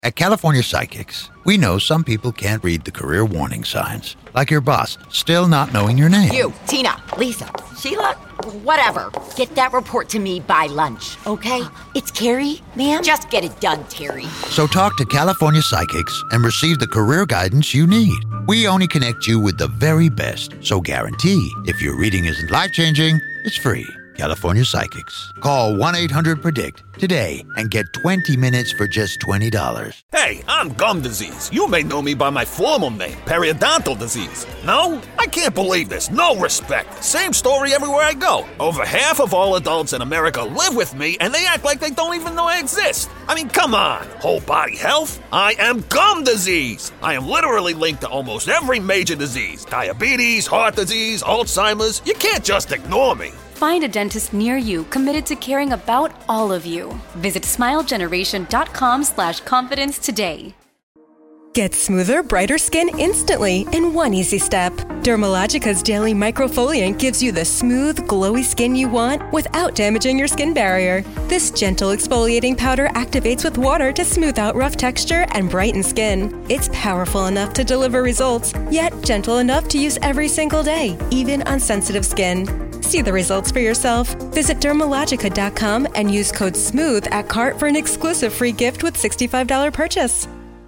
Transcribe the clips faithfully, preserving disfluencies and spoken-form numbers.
At California Psychics, we know some people can't read the career warning signs, like your boss still not knowing your name. You, Tina, Lisa, Sheila, whatever. Get that report to me by lunch, okay? It's Carrie, ma'am. Just get it done, Terry. So talk to California Psychics and receive the career guidance you need. We only connect you with the very best, so guarantee if your reading isn't life-changing, it's free. California Psychics. Call one eight hundred predict today and get twenty minutes for just twenty dollars. Hey, I'm gum disease. You may know me by my formal name, periodontal disease. No? I can't believe this. No respect. Same story everywhere I go. Over half of all adults in America live with me, and they act like they don't even know I exist. I mean, come on. Whole body health? I am gum disease. I am literally linked to almost every major disease. Diabetes, heart disease, Alzheimer's. You can't just ignore me. Find a dentist near you committed to caring about all of you. Visit smilegeneration.com slash confidence today. Get smoother, brighter skin instantly in one easy step. Dermalogica's Daily Microfoliant gives you the smooth, glowy skin you want without damaging your skin barrier. This gentle exfoliating powder activates with water to smooth out rough texture and brighten skin. It's powerful enough to deliver results, yet gentle enough to use every single day, even on sensitive skin. See the results for yourself. Visit Dermalogica dot com and use code SMOOTH at cart for an exclusive free gift with sixty-five dollars purchase.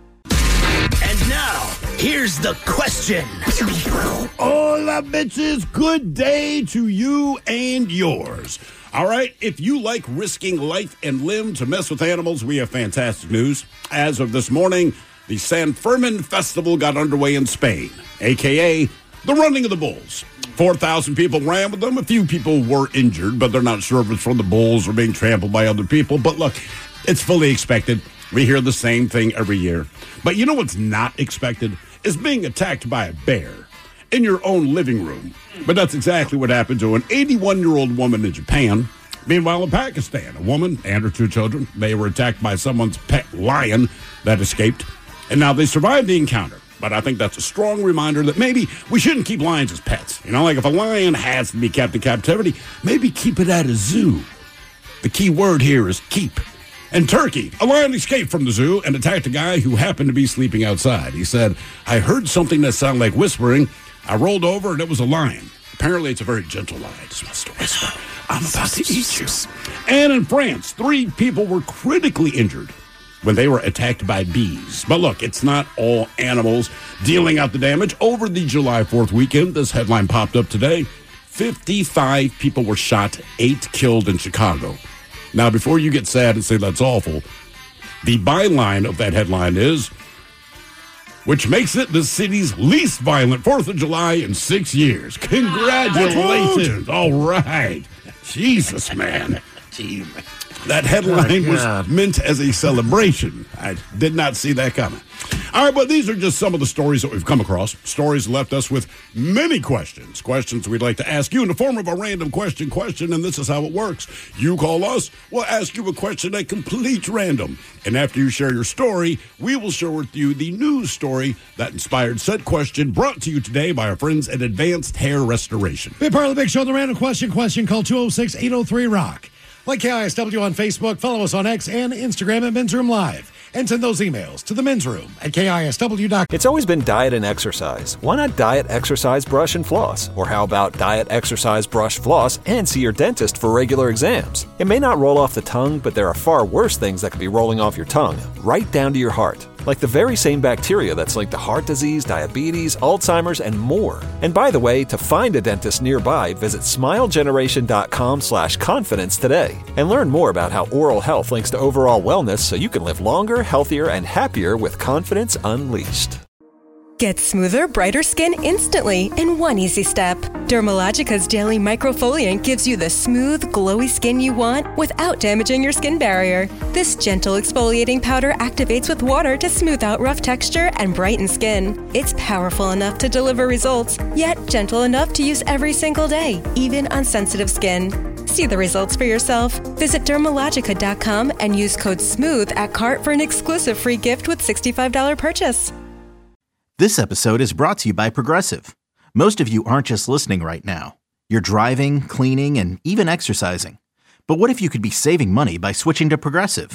And now, here's the question. Hola, bitches. Good day to you and yours. All right, if you like risking life and limb to mess with animals, we have fantastic news. As of this morning, the San Fermin Festival got underway in Spain, a k a the Running of the Bulls. four thousand people ran with them. A few people were injured, but they're not sure if it's from the bulls or being trampled by other people. But look, it's fully expected. We hear the same thing every year. But you know what's not expected? Is being attacked by a bear in your own living room. But that's exactly what happened to an eighty-one-year-old woman in Japan. Meanwhile, in Pakistan, a woman and her two children, they were attacked by someone's pet lion that escaped. And now they survived the encounter. But I think that's a strong reminder that maybe we shouldn't keep lions as pets. You know, like if a lion has to be kept in captivity, maybe keep it at a zoo. The key word here is keep. In Turkey, a lion escaped from the zoo and attacked a guy who happened to be sleeping outside. He said, I heard something that sounded like whispering. I rolled over and it was a lion. Apparently, it's a very gentle lion. It supposed to whisper, I'm about to eat you. And in France, three people were critically injured when they were attacked by bees. But look, it's not all animals dealing out the damage. Over the July fourth weekend, this headline popped up today. fifty-five people were shot, eight killed in Chicago. Now, before you get sad and say that's awful, the byline of that headline is, which makes it the city's least violent fourth of July in six years. Congratulations. All right. Jesus, man. Gee, man. That headline oh, was meant as a celebration. I did not see that coming. All right, but these are just some of the stories that we've come across. Stories left us with many questions. Questions we'd like to ask you in the form of a random question question, and this is how it works. You call us, we'll ask you a question at complete random. And after you share your story, we will share with you the news story that inspired said question, brought to you today by our friends at Advanced Hair Restoration. Be part of the big show, the random question question. Call two oh six, eight oh three, rock. Like K I S W on Facebook, follow us on X and Instagram at Men's Room Live. And send those emails to the men's room at K I S W dot com. It's always been diet and exercise. Why not diet, exercise, brush, and floss? Or how about diet, exercise, brush, floss, and see your dentist for regular exams? It may not roll off the tongue, but there are far worse things that could be rolling off your tongue, right down to your heart. Like the very same bacteria that's linked to heart disease, diabetes, Alzheimer's, and more. And by the way, to find a dentist nearby, visit smilegeneration.com slash confidence today. And learn more about how oral health links to overall wellness so you can live longer, healthier, and happier with confidence unleashed. Get smoother, brighter skin instantly in one easy step. Dermalogica's Daily Microfoliant gives you the smooth, glowy skin you want without damaging your skin barrier. This gentle exfoliating powder activates with water to smooth out rough texture and brighten skin. It's powerful enough to deliver results, yet gentle enough to use every single day, even on sensitive skin. See the results for yourself. Visit Dermalogica dot com and use code SMOOTH at cart for an exclusive free gift with sixty-five dollars purchase. This episode is brought to you by Progressive. Most of you aren't just listening right now. You're driving, cleaning, and even exercising. But what if you could be saving money by switching to Progressive?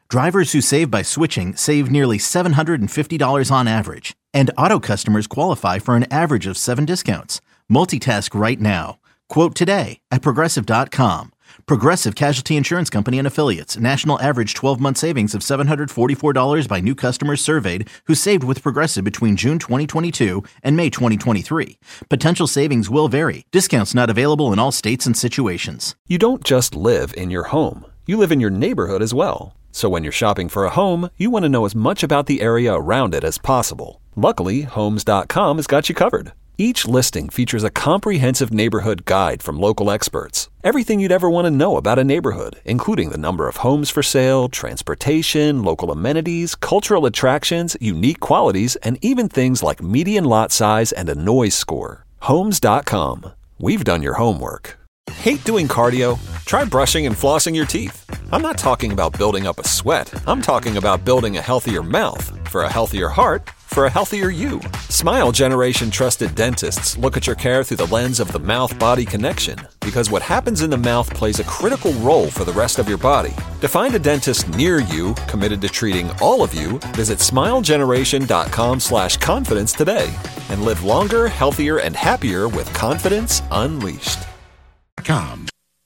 Drivers who save by switching save nearly seven hundred fifty dollars on average. And Auto customers qualify for an average of seven discounts. Multitask right now. Quote today at Progressive dot com. Progressive Casualty Insurance Company and Affiliates. National average twelve-month savings of seven hundred forty-four dollars by new customers surveyed who saved with Progressive between June twenty twenty-two and May twenty twenty-three. Potential savings will vary. Discounts not available in all states and situations. You don't just live in your home. You live in your neighborhood as well. So when you're shopping for a home, you want to know as much about the area around it as possible. Luckily, Homes dot com has got you covered. Each listing features a comprehensive neighborhood guide from local experts. Everything you'd ever want to know about a neighborhood, including the number of homes for sale, transportation, local amenities, cultural attractions, unique qualities, and even things like median lot size and a noise score. Homes dot com. We've done your homework. Hate doing cardio? Try brushing and flossing your teeth. I'm not talking about building up a sweat. I'm talking about building a healthier mouth. For a healthier heart, for a healthier you. Smile Generation trusted dentists look at your care through the lens of the mouth-body connection, because what happens in the mouth plays a critical role for the rest of your body. To find a dentist near you committed to treating all of you, visit smile generation dot com slash confidence today and live longer, healthier, and happier with confidence unleashed. Com.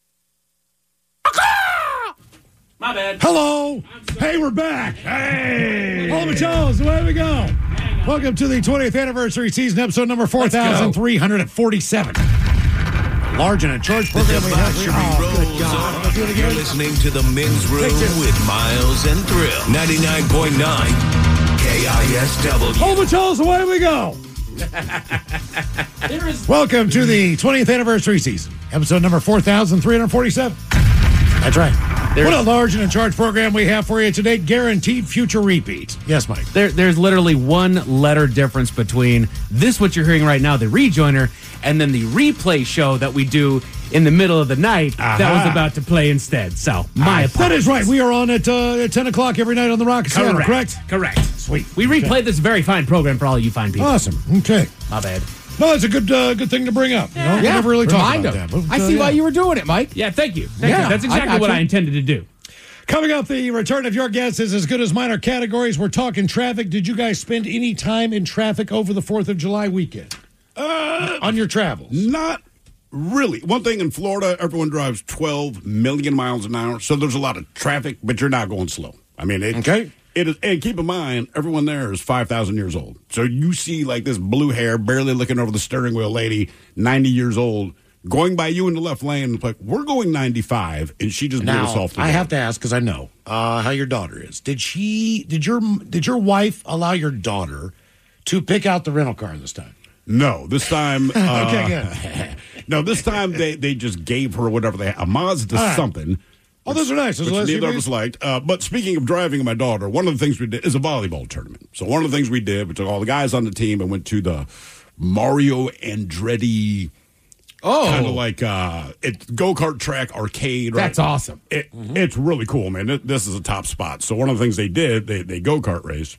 My bad. Hello. Hey, we're back. Hey. All the Jones, away we go. Welcome to the twentieth anniversary season, episode number four thousand three hundred forty-seven. Large and in charge program. The debauchery oh, rolls on. You're listening to the Men's Room with Miles and Thrill. ninety-nine point nine K I S W. All the Jones, away we go. Welcome to the twentieth anniversary season, episode number four thousand three hundred forty-seven. That's right. There's, what a large and in charge program we have for you today. Guaranteed future repeats. Yes, Mike. There, there's literally one letter difference between this, what you're hearing right now, the rejoiner, and then the replay show that we do in the middle of the night uh-huh. that was about to play instead. So, my uh, apologies. That is right. We are on at, uh, at ten o'clock every night on the Rock of Seattle, correct? Correct. Sweet. We replay okay. this very fine program for all you fine people. Awesome. Okay. My bad. No, it's a good uh, good thing to bring up. You know? Yeah, we never really talked Remind about him. that. But, I see uh, why yeah. you were doing it, Mike. Yeah, thank you. Thank yeah, you. That's exactly I what you. I intended to do. Coming up, the return of your guests is as good as mine. Our categories, we're talking traffic. Did you guys spend any time in traffic over the fourth of July weekend? Uh, on your travels? Not really. One thing in Florida, everyone drives twelve million miles an hour, so there's a lot of traffic, but you're not going slow. I mean, it, okay. It is, and keep in mind, everyone there is five thousand years old. So you see like this blue hair, barely looking over the steering wheel lady, ninety years old, going by you in the left lane. Like, we're going ninety-five, and she just blew us off the I road. have to ask, because I know uh, how your daughter is. Did she, did your, did your wife allow your daughter to pick out the rental car this time? No, this time. Uh, okay, good. No, this time they, they just gave her whatever they had. A Mazda right. something. Oh, those are nice. Those which are neither of us liked. Uh, but speaking of driving my daughter, one of the things we did is a volleyball tournament. So one of the things we did, we took all the guys on the team and went to the Mario Andretti. Oh, kind of like uh, it's go-kart track arcade. Right? That's awesome. It, mm-hmm. It's really cool, man. It, this is a top spot. So one of the things they did, they they go-kart race.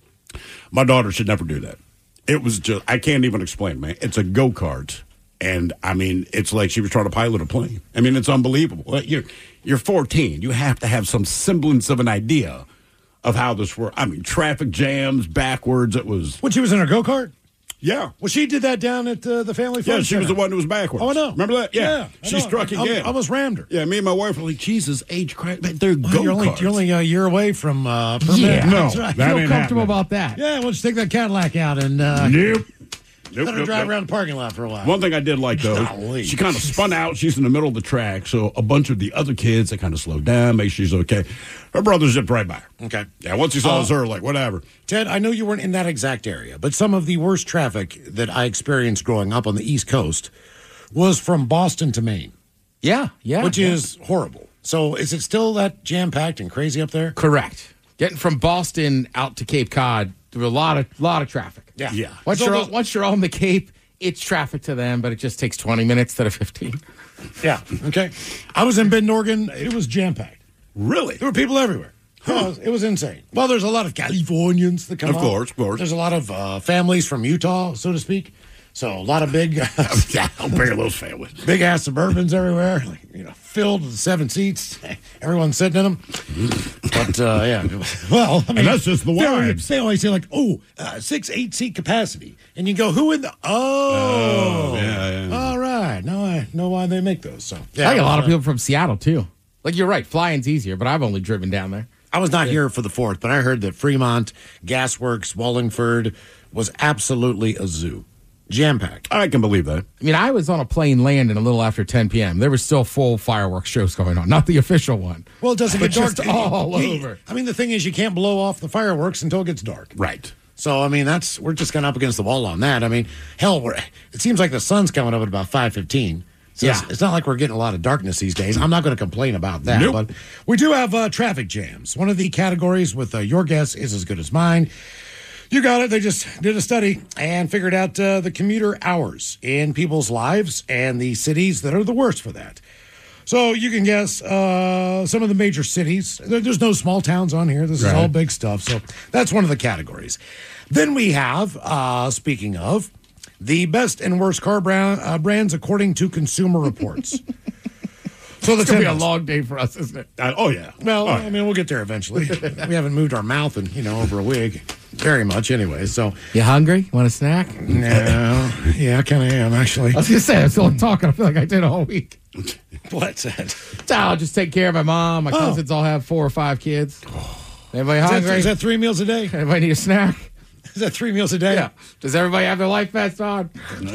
My daughter should never do that. It was just, I can't even explain, man. It's a go-kart. And, I mean, it's like she was trying to pilot a plane. I mean, it's unbelievable. You're, you're fourteen. You have to have some semblance of an idea of how this works. I mean, traffic jams, backwards. It was. When she was in her go-kart? Yeah. Well, she did that down at uh, the family fun Yeah, she center. was the one who was backwards. Oh, I know. Remember that? Yeah. yeah she struck I, again. I almost rammed her. Yeah, me and my wife were like, Jesus, age crack. They're well, go-karts. You're only, you're only a year away from uh, permit. Yeah. No, That's right. that feel ain't comfortable happening. about that. Yeah, why don't you take that Cadillac out and uh, Nope. Nope, let her nope, drive nope. around the parking lot for a while. One thing I did like, though, Golly. she kind of spun out. She's in the middle of the track, so a bunch of the other kids, they kind of slowed down, make sure she's okay. Her brother zipped right by her. Okay. Yeah, once he saw Uh, it was her, like, whatever. Ted, I know you weren't in that exact area, but some of the worst traffic that I experienced growing up on the East Coast was from Boston to Maine. Yeah, yeah. Which yeah. is horrible. So is it still that jam-packed and crazy up there? Correct. Getting from Boston out to Cape Cod, there were a lot of lot of traffic. Yeah. Yeah. Once So you're those- on, once you're on the Cape, it's traffic to them, but it just takes twenty minutes instead of fifteen. Yeah. Okay. I was in Bend, Oregon. It was jam-packed. Really? There were people everywhere. Huh. It, was, it was insane. Well, there's a lot of Californians that come Of on. course, of course. There's a lot of uh, families from Utah, so to speak. So a lot of big, yeah, I'll bring those families. Big ass Suburbans everywhere, like, you know, filled with seven seats. Everyone's sitting in them. But uh, yeah, well, I mean, and that's just the they always, wives. they always say like, oh, uh, six, eight seat capacity, and you go, who in the? Oh, Oh, yeah, yeah. all right. Now I know why they make those. So I like a lot of people from Seattle, too. Like, you're right, flying's easier, but I've only driven down there. I was not here for the fourth, but I heard that Fremont, Gasworks, Wallingford was absolutely a zoo. Jam-packed. I can believe that. I mean, I was on a plane landing a little after ten p.m. There was still full fireworks shows going on, not the official one. Well, it doesn't But get dark just all you- over. I mean, the thing is, you can't blow off the fireworks until it gets dark. Right. So, I mean, that's we're just kind of up against the wall on that. I mean, hell, we're, it seems like the sun's coming up at about five fifteen. So Yeah. it's, it's not like we're getting a lot of darkness these days. I'm not going to complain about that. Nope. But we do have uh, traffic jams. One of the categories with uh, your guess is as good as mine. You got it. They just did a study and figured out uh, the commuter hours in people's lives and the cities that are the worst for that. So you can guess uh, some of the major cities. There, there's no small towns on here. This is Right. all big stuff. So that's one of the categories. Then we have, uh, speaking of, the best and worst car brand, uh, brands according to Consumer Reports. So the It's going to be a ten- long day for us, isn't it? Uh, oh, yeah. well, Oh, I mean, we'll get there eventually. We haven't moved our mouth in, you know, over a week. Very much, anyway. So, You hungry? Want a snack? no. Yeah, I kind of am, actually. I was going to say, I'm still talking. I feel like I did all week. What's that? So I'll just take care of my mom. My Oh. cousins all have four or five kids. Everybody Is that, hungry? is that three meals a day? Everybody need a snack? Is that three meals a day? Yeah. Does everybody have their life vest on?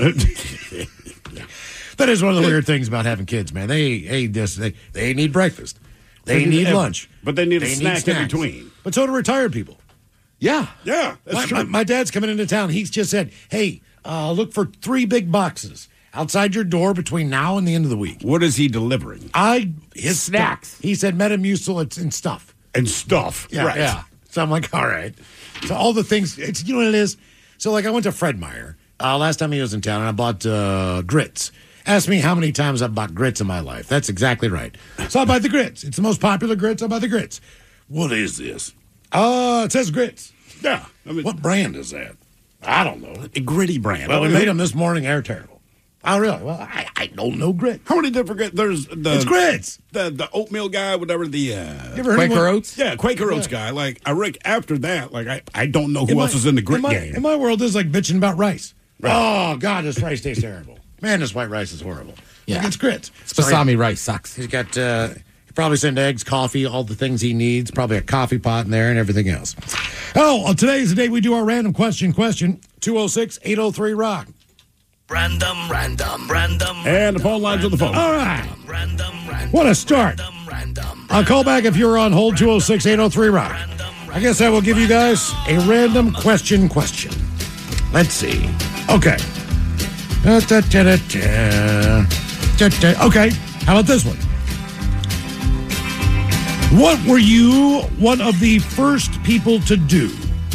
That is one of the weird things about having kids, man. They hey, this they they need breakfast. They They need need- lunch. but they need a They snack in snacks. between. But so do retired people. Yeah. Yeah, that's My, true. my, my dad's coming into town. He's just said, hey, uh, look for three big boxes outside your door between now and the end of the week. What is he delivering? I his Snacks. stuff. He said Metamucil and, and stuff. And stuff. Yeah, Right. yeah. So I'm like, all right. So all the things, it's, you know what it is? So like I went to Fred Meyer uh, last time he was in town and I bought uh, grits. Ask me how many times I've bought grits in my life. That's exactly right. So I buy the grits. It's the most popular grits. I buy the grits. What is this? Uh, it says grits. Yeah. I mean, What brand is that? I don't know. a gritty brand. Well, we made them this morning. They're terrible. Oh, really? Well, I, I don't know grit. How many different grits? There's the It's grits. the the oatmeal guy, whatever the uh, You ever heard of Quaker one- Oats? yeah Quaker Oats Yeah. guy. Like I Rick. After that, like I, I don't know who In my- else is in the grit in my, game. In my world, this is like bitching about rice. Oh, God, this rice tastes terrible. Man, this white rice is horrible. Yeah. Like, it's grits. Spasami rice sucks. He's got, uh, he probably sent eggs, coffee, all the things he needs, probably a coffee pot in there and everything else. Oh, well, today is the day we do our random question question. two oh six, eight oh three, rock. Random, random, random. and the phone lines on the phone. All right. Random, random. What a start. Random. I'll call back if you're on hold, two oh six, eight oh three, rock. I guess I will give you guys a random question question. Let's see. Okay. Da, da, da, da, da. Da, da. Okay, how about this one? What were you one of the first people to do?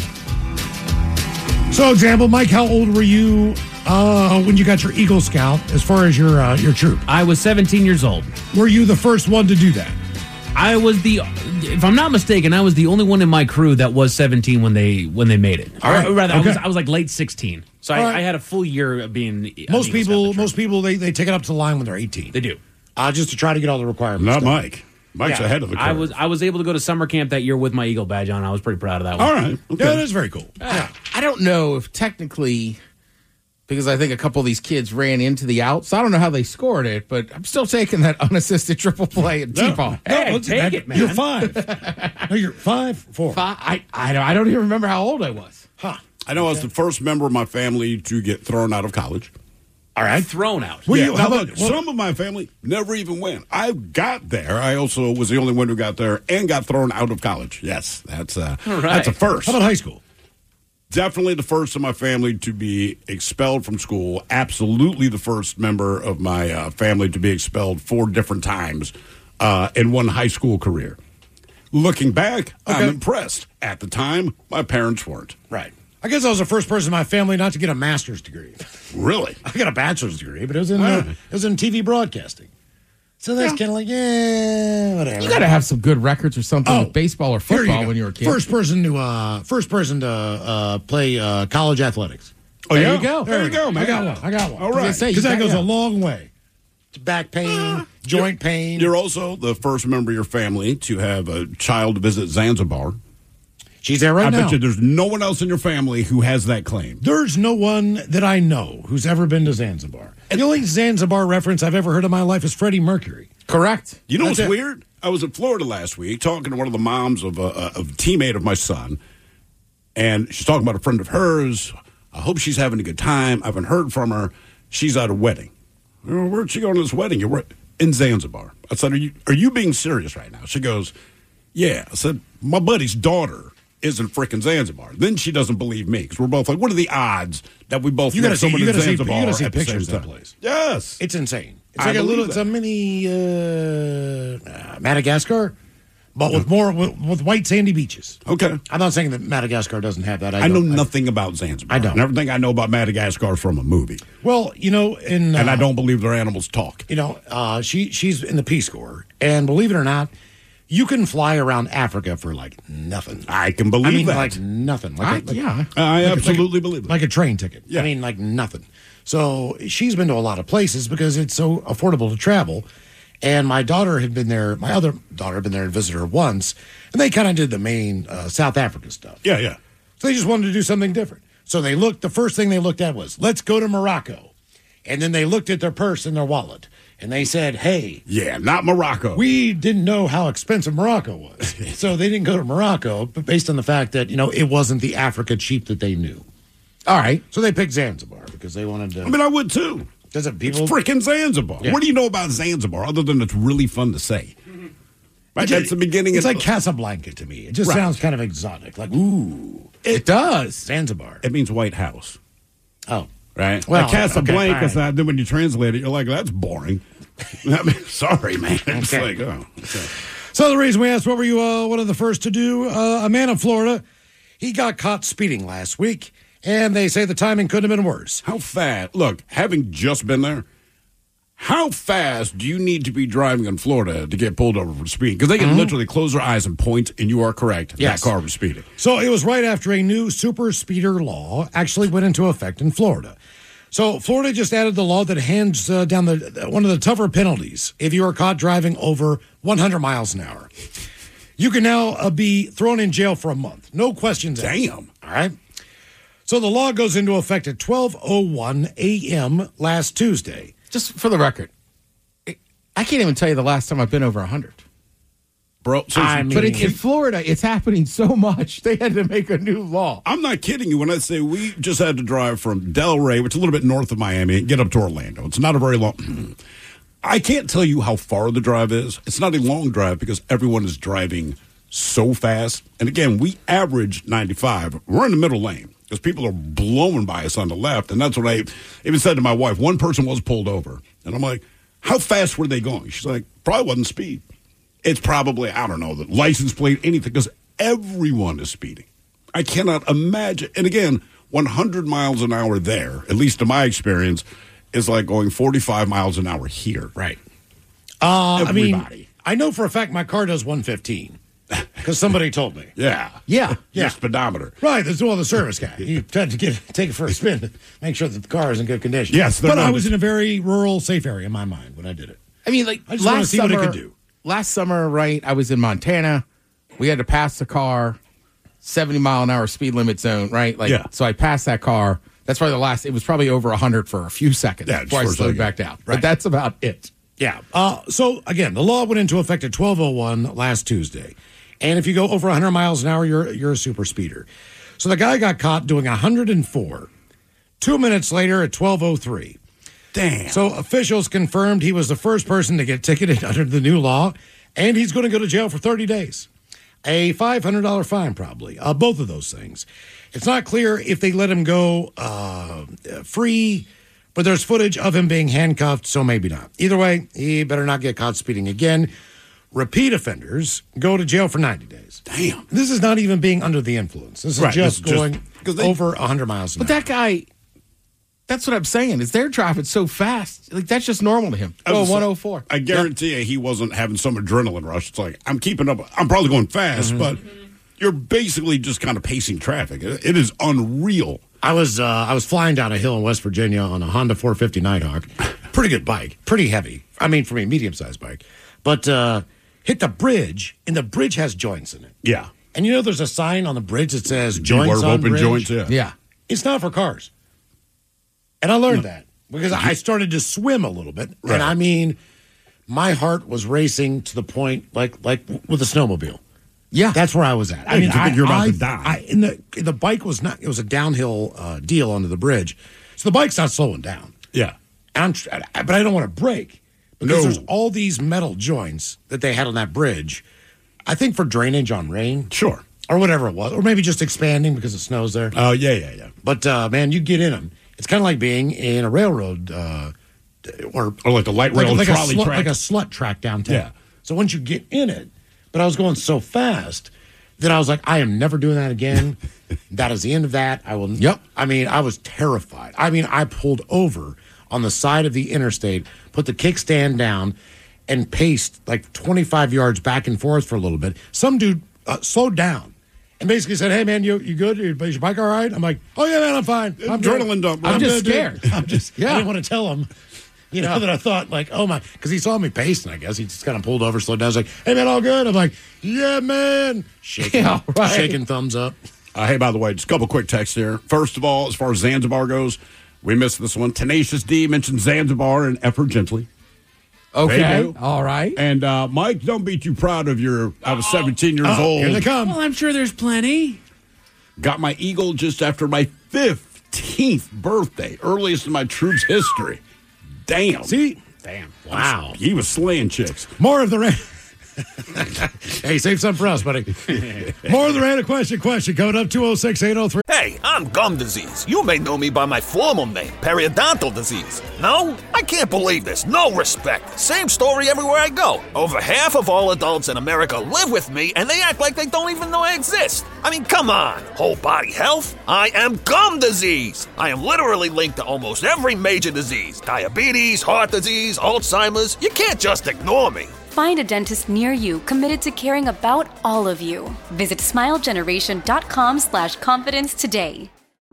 So, example, Mike, how old were you uh, when you got your Eagle Scout as far as your uh, your troop? I was seventeen years old. Were you the first one to do that? I was the, if I'm not mistaken, I was the only one in my crew that was seventeen when they when they made it. All right. Or rather, I, Okay. was, I was like late sixteen, so I, All right. I had a full year of being. an Most Eagle Scout people, troop. most people, they, they take it up to the line when they're eighteen. They do. Uh, just to try to get all the requirements. Not done. Mike. Mike's Yeah. ahead of the curve. I was I was able to go to summer camp that year with my Eagle badge on. I was pretty proud of that one. All right. Okay. Yeah, that is very cool. Yeah. I don't know if technically, because I think a couple of these kids ran into the out, so I don't know how they scored it, but I'm still taking that unassisted triple play and No, T-ball. no, Hey, let's- take that- it, man. You're five. No, you're five, four. Five, I, I, don't, I don't even remember how old I was. Huh. I know I was the first member of my family to get thrown out of college. All right. Thrown out. Were Yeah, you, how how about about, well, some of my family never even went? I got there. I also was the only one who got there and got thrown out of college. Yes, that's uh, right. that's a first. how about high school? Definitely the first in my family to be expelled from school. Absolutely the first member of my uh, family to be expelled four different times uh, in one high school career. Looking back, Okay. I'm impressed. At the time, my parents weren't. Right. I guess I was the first person in my family not to get a master's degree. Really? I got a bachelor's degree, but it was in All uh, right. it was in T V broadcasting. So that's kind of like, yeah, whatever. You got to have some good records or something Oh, with baseball or Here you football go. when you were a kid. First person to uh, first person to uh, play uh, college athletics. Oh, there yeah? you go. There you go, man. I got one. I got one. All right. Because that goes yeah. a long way. Back pain, joint you're, pain. You're also the first member of your family to have a child visit Zanzibar. She's there right I now. bet you there's no one else in your family who has that claim. There's no one that I know who's ever been to Zanzibar. And the only Zanzibar reference I've ever heard in my life is Freddie Mercury. Correct. You know That's what's it. weird? I was in Florida last week talking to one of the moms of a, of a teammate of my son, and she's talking about a friend of hers. I hope she's having a good time. I haven't heard from her. She's at a wedding. Oh, where'd she go to this wedding? You're in Zanzibar. I said, are you, are you being serious right now? She goes, yeah. I said, my buddy's daughter is in frickin' Zanzibar. Then she doesn't believe me because we're both like, what are the odds that we both You met gotta see, someone you in gotta see, you Zanzibar gotta see at the pictures same of that time? place. Yes. It's insane. It's I like a little, believe it's that. a mini uh, uh, Madagascar, but with more, with, with white sandy beaches. Okay. I'm not saying that Madagascar doesn't have that. I, I know don't- nothing about Zanzibar. I don't. And everything I know about Madagascar is from a movie. Well, you know, in uh, And I don't believe their animals talk. You know, uh, she she's in the Peace Corps, and believe it or not, you can fly around Africa for like nothing. I can believe I mean, that. like nothing. Like I- a, like, yeah. I like a- absolutely like a, believe it. Like a train ticket. Yeah. I mean, like nothing. So she's been to a lot of places because it's so affordable to travel. And my daughter had been there. My other daughter had been there and visited her once, and they kind of did the main uh, South Africa stuff. Yeah, yeah. So they just wanted to do something different. So they looked. The first thing they looked at was, let's go to Morocco, and then they looked at their purse and their wallet, and they said, hey. Yeah, not Morocco. We didn't know how expensive Morocco was. So they didn't go to Morocco, but based on the fact that, you know, it wasn't the Africa cheap that they knew. All right. So they picked Zanzibar because they wanted to. I mean, I would too. Does it people? It's freaking Zanzibar. Yeah. What do you know about Zanzibar other than it's really fun to say? Right? It's That's the beginning. It's of, like Casablanca to me. It just Right. sounds kind of exotic. Like, ooh. It does. Zanzibar. It means White House. Oh. Right? Well, like Casablanca, okay, all right. then when you translate it, you're like, that's boring. I mean, sorry, man. It's Okay. like, oh. Okay. So the reason we asked, what were you uh, one of the first to do? Uh, a man in Florida, he got caught speeding last week, and they say the timing couldn't have been worse. How fast? Look, having just been there, how fast do you need to be driving in Florida to get pulled over for speeding? Because they can literally close their eyes and point, and you are correct. Yes. That car was speeding. So it was right after a new super speeder law actually went into effect in Florida. So Florida just added the law that hands uh, down the one of the tougher penalties if you are caught driving over one hundred miles an hour. You can now uh, be thrown in jail for a month. No questions asked. Damn. All right. So the law goes into effect at twelve oh one a.m. last Tuesday. Just for the record, I can't even tell you the last time I've been over one hundred. Bro, seriously, I mean- But in, in Florida, it's happening so much, they had to make a new law. I'm not kidding you when I say we just had to drive from Delray, which is a little bit north of Miami, and get up to Orlando. It's not a very long. I can't tell you how far the drive is. It's not a long drive because everyone is driving so fast. And again, we average ninety-five. We're in the middle lane because people are blowing by us on the left. And that's what I even said to my wife. One person was pulled over. And I'm like, how fast were they going? She's like, probably wasn't speed. It's probably, I don't know, the license plate, anything, because everyone is speeding. I cannot imagine. And again, one hundred miles an hour there, at least in my experience, is like going forty-five miles an hour here. Right. Uh, I mean, Everybody. I know for a fact my car does one fifteen because somebody told me. Yeah. Yeah. Yeah. Your speedometer. Right, that's well the service guy. He tried to get take it for a spin to make sure that the car is in good condition. Yes, they're but I not- was in a very rural, safe area in my mind when I did it. I mean, like I just wanna last see summer, what it could do. Last summer, right? I was in Montana. We had to pass the car, seventy mile an hour speed limit zone, right? Like, Yeah. so I passed that car. That's probably the last. It was probably over one hundred for a few seconds Yeah, before I just for a slowed second. back down. Right. But that's about it. Yeah. Uh, so again, the law went into effect at twelve oh one last Tuesday, and if you go over one hundred miles an hour, you're you're a super speeder. So the guy got caught doing one hundred four. Two minutes later, at twelve oh three. Damn. So officials confirmed he was the first person to get ticketed under the new law, and he's going to go to jail for thirty days. A five hundred dollars fine, probably. Uh, both of those things. It's not clear if they let him go uh, free, but there's footage of him being handcuffed, so maybe not. Either way, he better not get caught speeding again. Repeat offenders go to jail for ninety days. Damn. This is not even being under the influence. This is Right, just this is just- going 'cause they- over one hundred miles an But hour. that guy, that's what I'm saying. Is they're driving so fast. Like, that's just normal to him. I Oh, was- one oh four. I guarantee you he wasn't having some adrenaline rush. It's like, I'm keeping up. I'm probably going fast, but you're basically just kind of pacing traffic. It it is unreal I was uh, I was flying down a hill in West Virginia on a Honda four fifty Nighthawk. Pretty good bike. Pretty heavy. I mean, for me, medium-sized bike. But uh, hit the bridge, and the bridge has joints in it. Yeah. And you know there's a sign on the bridge that says joints on open bridge? joints, yeah. Yeah. It's not for cars. And I learned no. that because I started to swim a little bit. Right. And I mean, my heart was racing to the point like like with a snowmobile. Yeah. That's where I was at. I Yeah, mean, you I, think you're about I, to die. I, in the, in the bike was not, it was a downhill uh, deal onto the bridge. So the bike's not slowing down. Yeah. And I'm, tr- but I don't want to brake because No. there's all these metal joints that they had on that bridge. I think for drainage on rain. Sure. Or whatever it was. Or maybe just expanding because it snows there. Oh, uh, yeah, yeah, yeah. But, uh, man, you get in them. It's kind of like being in a railroad uh, or, Or like the light rail like, like trolley a slut, track. like a slut track downtown. Yeah. So once you get in it, but I was going so fast that I was like, I am never doing that again. That is the end of that. I will. Yep. I mean, I was terrified. I mean, I pulled over on the side of the interstate, put the kickstand down, and paced like twenty-five yards back and forth for a little bit. Some dude uh, slowed down and basically said, "Hey, man, you you good? Your, is your bike all right?" I'm like, "Oh yeah, man, I'm fine. I'm Adrenaline good. dump. I'm, I'm just good, scared. dude. I'm just. Yeah. I didn't want to tell him." You know, that I thought, like, oh, my, because he saw me pacing, I guess. He just kind of pulled over, slowed down. He's like, hey, man, all good? I'm like, yeah, man. Shaking, Yeah, right. shaking thumbs up. Uh, hey, by the way, just a couple quick texts here. First of all, as far as Zanzibar goes, we missed this one. Tenacious D mentioned Zanzibar and F her gently. Okay. do. All right. And uh, Mike, don't be too proud of your, I was seventeen years Oh, old. here they come. Well, I'm sure there's plenty. Got my Eagle just after my fifteenth birthday, earliest in my troop's history. Damn. See? Damn. Wow. He was slaying chicks. More of the rain. Hey, save some for us, buddy. More of the random question question coming up two oh six, eight oh three. Hey, I'm gum disease. You may know me by my formal name, periodontal disease. No? I can't believe this. No respect. Same story everywhere I go. Over half of all adults in America live with me, and they act like they don't even know I exist. I mean, come on. Whole body health? I am gum disease. I am literally linked to almost every major disease. Diabetes, heart disease, Alzheimer's. You can't just ignore me. Find a dentist near you committed to caring about all of you. Visit smilegeneration.com slash confidence today.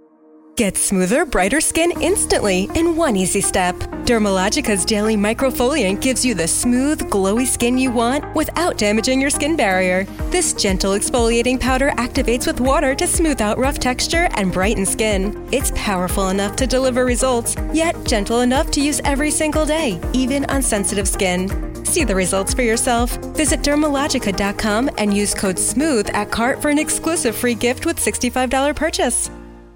Get smoother, brighter skin instantly in one easy step. Dermalogica's Daily Microfoliant gives you the smooth, glowy skin you want without damaging your skin barrier. This gentle exfoliating powder activates with water to smooth out rough texture and brighten skin. It's powerful enough to deliver results, yet gentle enough to use every single day, even on sensitive skin. See the results for yourself. Visit dermalogica dot com and use code SMOOTH at cart for an exclusive free gift with sixty-five dollars purchase.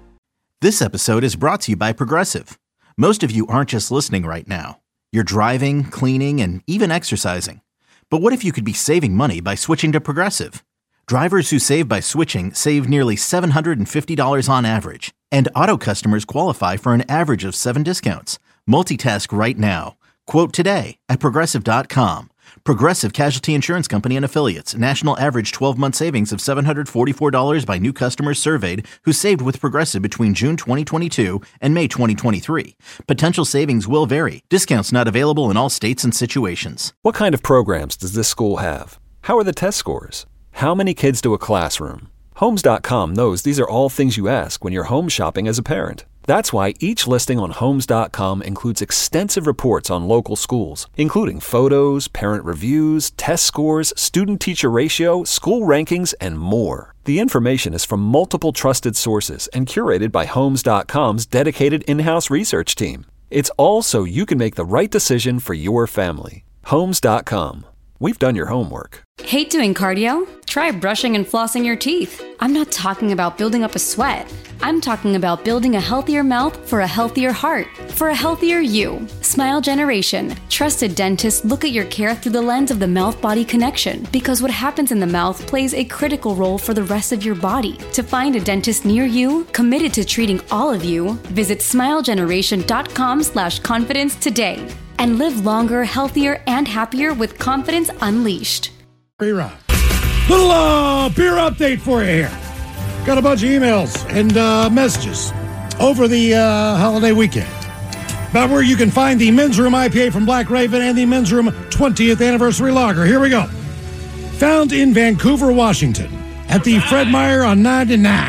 This episode is brought to you by Progressive. Most of you aren't just listening right now. You're driving, cleaning, and even exercising. But what if you could be saving money by switching to Progressive? Drivers who save by switching save nearly seven hundred fifty dollars on average. And auto customers qualify for an average of seven discounts. Multitask right now. Quote today at Progressive dot com. Progressive Casualty Insurance Company and Affiliates. National average twelve-month savings of seven hundred forty-four dollars by new customers surveyed who saved with Progressive between June twenty twenty-two and May twenty twenty-three. Potential savings will vary. Discounts not available in all states and situations. What kind of programs does this school have? How are the test scores? How many kids do a classroom? Homes dot com knows these are all things you ask when you're home shopping as a parent. That's why each listing on Homes dot com includes extensive reports on local schools, including photos, parent reviews, test scores, student-teacher ratio, school rankings, and more. The information is from multiple trusted sources and curated by Homes dot com's dedicated in-house research team. It's all so you can make the right decision for your family. Homes dot com. We've done your homework. Hate doing cardio? Try brushing and flossing your teeth. I'm not talking about building up a sweat. I'm talking about building a healthier mouth for a healthier heart, for a healthier you. Smile Generation. Trusted dentists look at your care through the lens of the mouth-body connection because what happens in the mouth plays a critical role for the rest of your body. To find a dentist near you, committed to treating all of you, visit smilegeneration.com slash confidence today. And live longer, healthier, and happier with confidence unleashed. Rerun. Little uh, beer update for you here. Got a bunch of emails and uh, messages over the uh, holiday weekend about where you can find the Men's Room I P A from Black Raven and the Men's Room twentieth Anniversary Lager. Here we go. Found in Vancouver, Washington at the Fred Meyer on ninety-nine.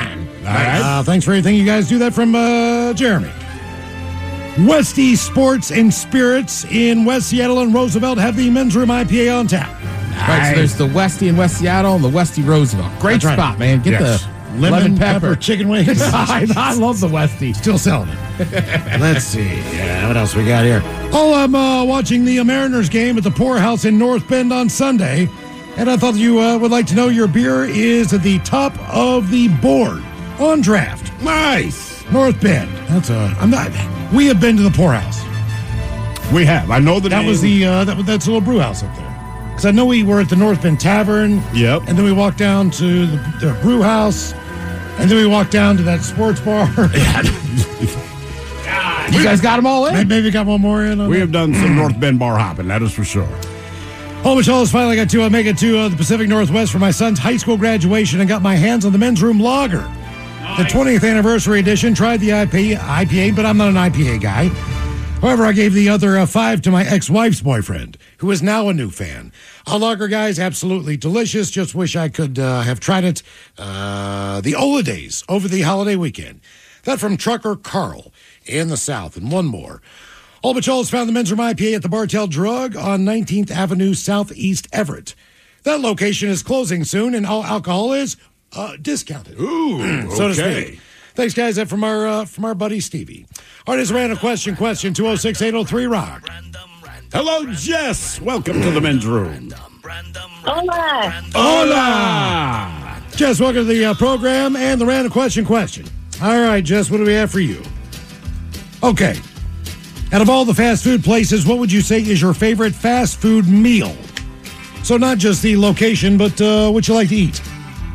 right. Uh, thanks for everything you guys do. That from uh, Jeremy. Westy Sports and Spirits in West Seattle and Roosevelt have the men's room I P A on tap. Nice. Right, so there's the Westy in West Seattle and the Westy Roosevelt. Great That's spot, right. man. Get Yes. the lemon, lemon pepper. pepper. chicken wings. I, I love the Westy. Still selling it. Let's see. Yeah, what else we got here? Oh, I'm uh, watching the Mariners game at the Poorhouse in North Bend on Sunday, and I thought you uh, would like to know your beer is at the top of the board on draft. Nice. North Bend. That's a. I'm not. We have been to the Poorhouse. We have. I know the That name. was the uh, that, that's a little brew house up there. Because I know we were at the North Bend Tavern. Yep. And then we walked down to the, the brew house. And then we walked down to that sports bar. You guys got them all in? Maybe, maybe got one more in on We that. have done some North Bend bar hopping, that is for sure. Oh, Michelle has finally got to uh, make it to uh, the Pacific Northwest for my son's high school graduation and got my hands on the men's room lager. The twentieth anniversary edition. Tried the I P A, I P A, but I'm not an I P A guy. However, I gave the other uh, five to my ex-wife's boyfriend, who is now a new fan. A lager, guys, absolutely delicious. Just wish I could uh, have tried it uh, the Ola days over the holiday weekend. That from Trucker Carl in the South. And one more. Old Mitchell's found the men's room I P A at the Bartell Drug on nineteenth Avenue Southeast Everett. That location is closing soon, and all alcohol is uh, discounted. Ooh, so to okay. speak. Thanks, guys. That from our uh, from our buddy Stevie. All right, it's a random question. Question two oh six, eight oh three, rock. Hello, Jess. Welcome to the men's room. Hola. Hola. Jess, welcome to the uh, program and the random question question. All right, Jess, what do we have for you? Okay. Out of all the fast food places, what would you say is your favorite fast food meal? So not just the location, but uh, what you like to eat.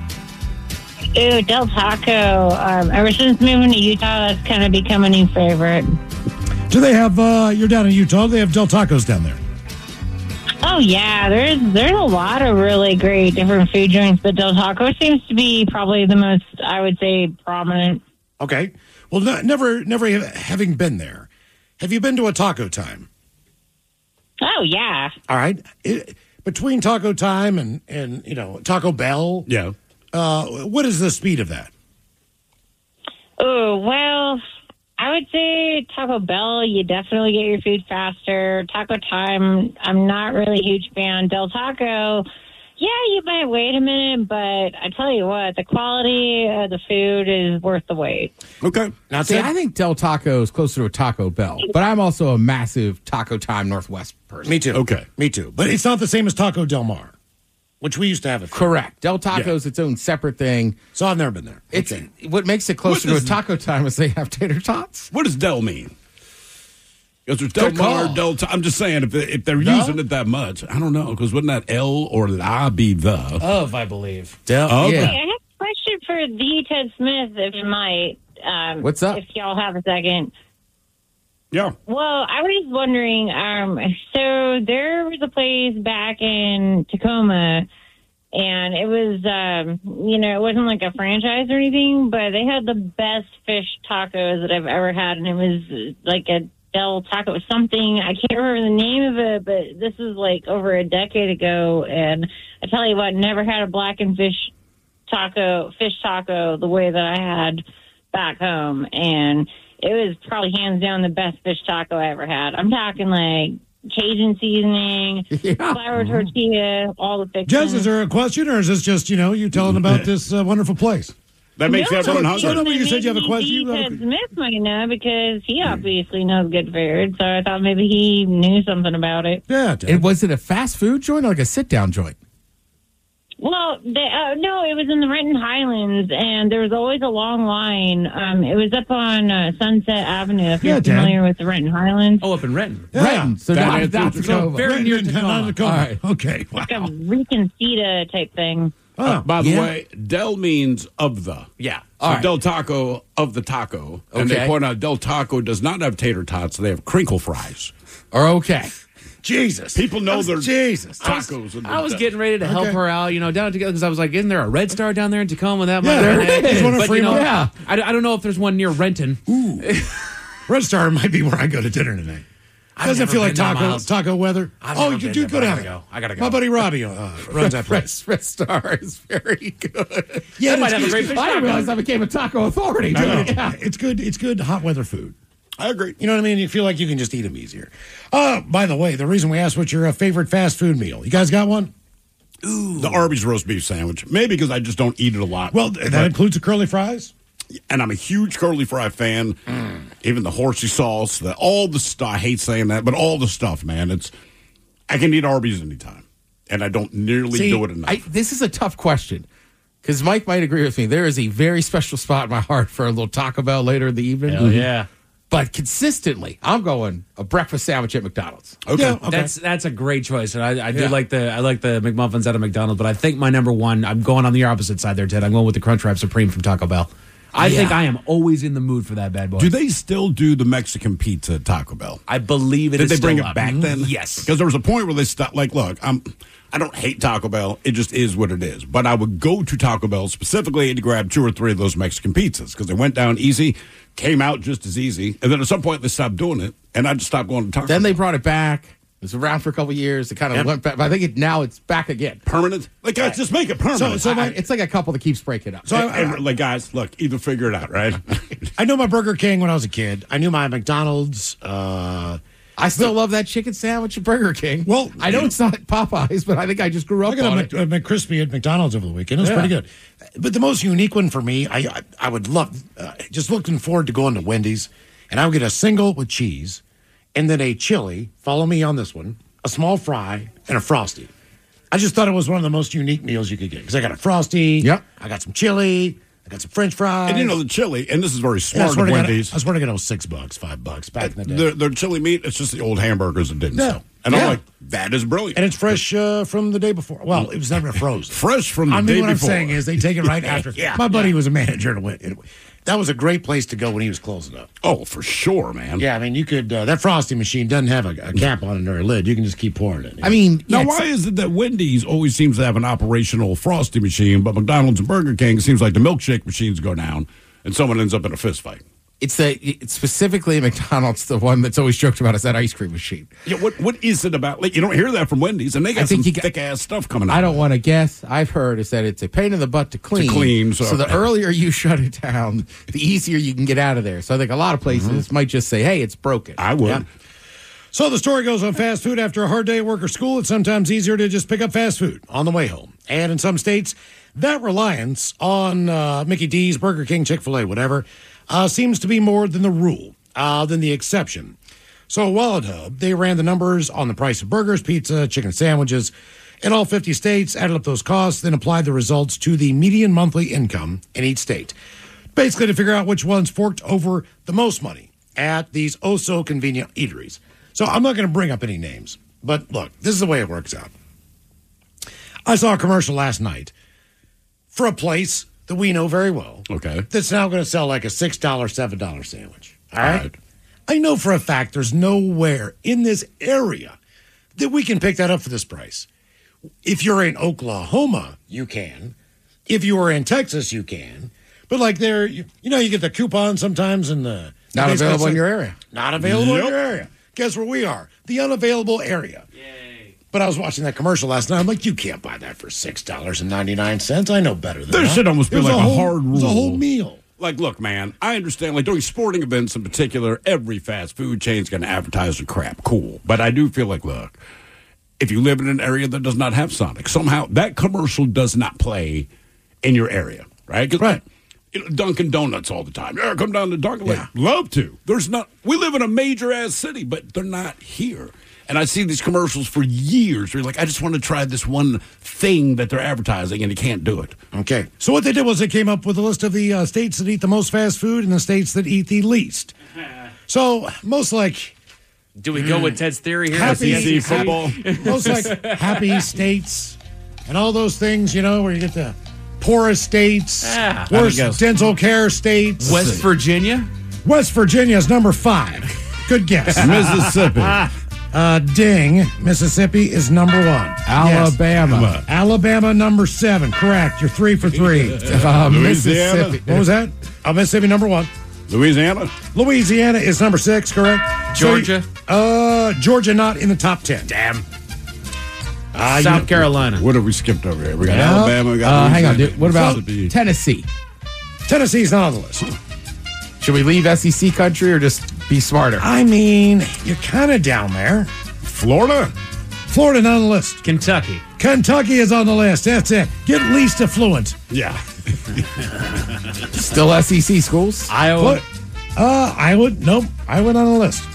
Ooh, Del Taco. Um, ever since moving to Utah, that's kind of become a new favorite. Do they have, uh, you're down in Utah, do they have Del Tacos down there? Oh, yeah. There's there's a lot of really great different food joints, but Del Taco seems to be probably the most, I would say, prominent. Okay. Well, no, never, never having been there, have you been to a Taco Time? Oh, yeah. All right. It, between Taco Time and, and, you know, Taco Bell. Yeah. Uh, what is the speed of that? Oh, well, I would say Taco Bell, you definitely get your food faster. Taco Time, I'm not really a huge fan. Del Taco, yeah, you might wait a minute, but I tell you what, the quality of the food is worth the wait. Okay. Now, see, I think Del Taco is closer to a Taco Bell, but I'm also a massive Taco Time Northwest person. Me too. Okay. Me too. But it's not the same as Taco Del Mar, which we used to have it. Correct. Del Taco is its own separate thing. So I've never been there. It's Okay. what makes it closer What to is- a Taco Time is they have tater tots. What does Del mean? Because there's Del Good Mar, call. Del. I'm just saying, if if they're No? using it that much, I don't know. Because wouldn't that L or the I be the? Of, I believe. Del, Oh, yeah. Hey, I have a question for the Ted Smith, if you might. Um, What's up? If y'all have a second. Yeah. Well, I was wondering, um, so there was a place back in Tacoma, and it was, um, you know, it wasn't like a franchise or anything, but they had the best fish tacos that I've ever had, and it was like a Del Taco something. I can't remember the name of it, but this was like over a decade ago, and I tell you what, never had a blackened fish taco, fish taco the way that I had back home, and it was probably hands down the best fish taco I ever had. I'm talking like Cajun seasoning, Yeah. flour tortilla, all the fixings. Jess, is there a question, or is this just, you know, you telling about this uh, wonderful place? That makes No, everyone so- hungry. so no- maybe you said you have a question? You have a- Ted Smith might know because he obviously knows good food, so I thought maybe he knew something about it. Yeah, Ted. It was it a fast food joint or like a sit down joint? Well, they, uh, no, it was in the Renton Highlands, and there was always a long line. Um, it was up on uh, Sunset Avenue, if Yeah, you're Dad. familiar with the Renton Highlands. Oh, up in Renton. Yeah. Renton. So That not, answers not the Tacoma. Very near Renton, Tacoma. not Tacoma. All right. Okay. Wow. Like a reconceita type thing. Oh, By the Yeah. way, Del means of the. Yeah. So All right. Del Taco of the taco. And Okay. they point out Del Taco does not have tater tots. They have crinkle fries. Or okay. Jesus. People know their Jesus. tacos. and I was their- getting ready to help Okay. her out, you know, down together because I was like, isn't there a Red Star down there in Tacoma? That might Yeah, have there been it. is. One in But, you know, Fremont. Yeah. I, I don't know if there's one near Renton. Red Star might be where I go to dinner tonight. Doesn't it feel like taco taco weather? I've Oh, never you been do there, go but I down gotta there. go. I gotta go. My buddy Robbie uh, runs that place. Red, Red Star is very good. Yeah, That might it's- have a great fish I didn't taco. realize I became a taco authority. I know. Dude. Yeah. It's good. It's good hot weather food. I agree. You know what I mean? You feel like you can just eat them easier. Uh, by the way, the reason we asked what's your uh, favorite fast food meal, you guys got one? Ooh. The Arby's roast beef sandwich. Maybe because I just don't eat it a lot. Well, that But- includes the curly fries. and I'm a huge curly fry fan. Mm. Even the horsey sauce, the all the stuff. I hate saying that, but all the stuff, man. It's I can eat Arby's anytime, and I don't nearly See, do it enough. I, this is a tough question because Mike might agree with me. There is a very special spot in my heart for a little Taco Bell later in the evening. Hell yeah. But consistently, I'm going a breakfast sandwich at McDonald's. Okay. Yeah, okay. That's that's a great choice, and I, I do Yeah. like the I like the McMuffins out of McDonald's, but I think my number one. I'm going on the opposite side there, Ted. I'm going with the Crunchwrap Supreme from Taco Bell. I Yeah. think I am always in the mood for that bad boy. do they still do the Mexican pizza at Taco Bell? I believe it Did is they bring still it up. back then? Yes. Because there was a point where they stopped. Like, look, I'm. I don't hate Taco Bell. It just is what it is. But I would go to Taco Bell specifically to grab two or three of those Mexican pizzas because they went down easy, came out just as easy, and then at some point they stopped doing it, and I just stopped going to Taco Then Bell. they brought it back. It was around for a couple of years. It kind of Yep. went back. But I think it, now it's back again. Permanent? Like, guys, just make it permanent. So- so I- it's like a couple that keeps breaking up. So I, and, and, like, guys, look, either figure it out, right? I know my Burger King when I was a kid. I knew my McDonald's. Uh, I still love that chicken sandwich at Burger King. Well, I know it's not Popeyes, but I think I just grew up I got on a it. Mc, a McCrispy at McDonald's over the weekend. It was Yeah. pretty good. But the most unique one for me, I I, I would love, uh, just looking forward to going to Wendy's, and I would get a single with cheese, and then a chili. Follow me on this one. A small fry and a Frosty. I just thought it was one of the most unique meals you could get because I got a Frosty. Yep. I got some chili. I got some French fries. And you know the chili, and this is very And I smart swear of to God, Wendy's. I swear to God, it was six bucks, five bucks back in the day. Their, their chili meat, it's just the old hamburgers that didn't Yeah. sell. And Yeah. I'm like, that is brilliant. And it's fresh uh, from the day before. Well, it was never frozen. Fresh from the I mean, day what before. I'm saying is they take it right after. Yeah. My buddy was a manager and went. It, that was a great place to go when he was closing up. Oh, for sure, man. Yeah, I mean, you could. Uh, that Frosty machine doesn't have a, a cap on it or a lid. You can just keep pouring it. I mean, Now, yeah, why is it that Wendy's always seems to have an operational Frosty machine, but McDonald's and Burger King, it seems like the milkshake machines go down and someone ends up in a fist fight? it's the it's specifically McDonald's, the one that's always joked about is that ice cream machine. Yeah, what what is it about? Like, you don't hear that from Wendy's, and they I got think some you got- thick ass stuff coming out. I don't want to guess. I've heard is that it's a pain in the butt to clean. clean, so- the earlier you shut it down, the easier you can get out of there. So I think a lot of places Mm-hmm. might just say, "Hey, it's broken." I would. Yeah. So the story goes on fast food. After a hard day at work or school, it's sometimes easier to just pick up fast food on the way home. And in some states, that reliance on uh, Mickey D's, Burger King, Chick-fil-A, whatever, uh, seems to be more than the rule, uh, than the exception. So Wallet Hub, they ran the numbers on the price of burgers, pizza, chicken sandwiches in all fifty states, added up those costs, then applied the results to the median monthly income in each state. Basically to figure out which ones forked over the most money at these oh-so-convenient eateries. So I'm not going to bring up any names, but look, this is the way it works out. I saw a commercial last night for a place that we know very well. Okay. That's now going to sell like a six dollar, seven dollar sandwich. All right? All right. I know for a fact there's nowhere in this area that we can pick that up for this price. If you're in Oklahoma, you can. If you are in Texas, you can. But like there, you, you know, you get the coupon sometimes in the... Not the available baseball in your section. area. Not available Yep. in your area. Guess where we are? The unavailable area. Yay. But I was watching that commercial last night. I'm like, you can't buy that for six dollars and ninety-nine cents. I know better than There that. should almost be It was like a, whole, hard rule. It was a whole meal. Like, look, man, I understand. Like, during sporting events in particular, every fast food chain's going to advertise their crap. Cool. But I do feel like, look, if you live in an area that does not have Sonic, somehow that commercial does not play in your area, right? 'Cause, Right. You know, Dunkin' Donuts all the time. Yeah, come down to Dunkin'. Like, love to. There's not. We live in a major ass city, but they're not here. And I see these commercials for years where you're like, I just want to try this one thing that they're advertising, and you can't do it. Okay. So what they did was they came up with a list of the uh, states that eat the most fast food and the states that eat the least. So most like Do we go with Ted's theory here? happy, That's the S E C? happy most like happy states and all those things, you know, where you get the poorest states, Ah. worst How'd it dental care states. West Virginia? West Virginia is number five. Good guess. Mississippi. Uh, ding. Mississippi is number one. Alabama. Yes. Alabama number seven. Correct. You're three for three. Uh, Louisiana. Mississippi. What was that? Uh, Mississippi number one. Louisiana. Louisiana is number six. Correct. So you- Georgia? Uh, Georgia not in the top ten. Damn. Uh, South you- Carolina. What have we skipped over here? We got Yeah. Alabama. We got Uh, hang on, Louisiana, dude. What about Mississippi. Tennessee? Tennessee's not on the list. Should we leave S E C country or just be smarter? I mean, you're kind of down there. Florida? Florida not on the list. Kentucky. Kentucky is on the list. That's it. Get least affluent. Yeah. Still S E C schools? Iowa. What? Uh, Iowa. Nope. Iowa not on the list.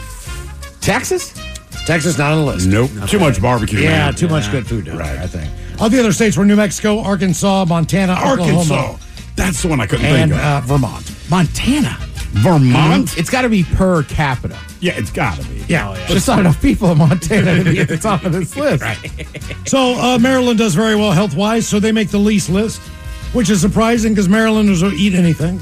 Texas? Texas not on the list. Nope. Too much barbecue. Yeah, man. too much good food down there, I think. All the other states were New Mexico, Arkansas, Montana, Arkansas. Oklahoma, That's the one I couldn't and think of. uh, Vermont. Montana. Vermont? It's got to be per capita. Yeah, it's got to be. Yeah. There's not enough people in Montana to be at the top of this list. So uh, Maryland does very well health-wise, so they make the least list, which is surprising because Marylanders will eat anything.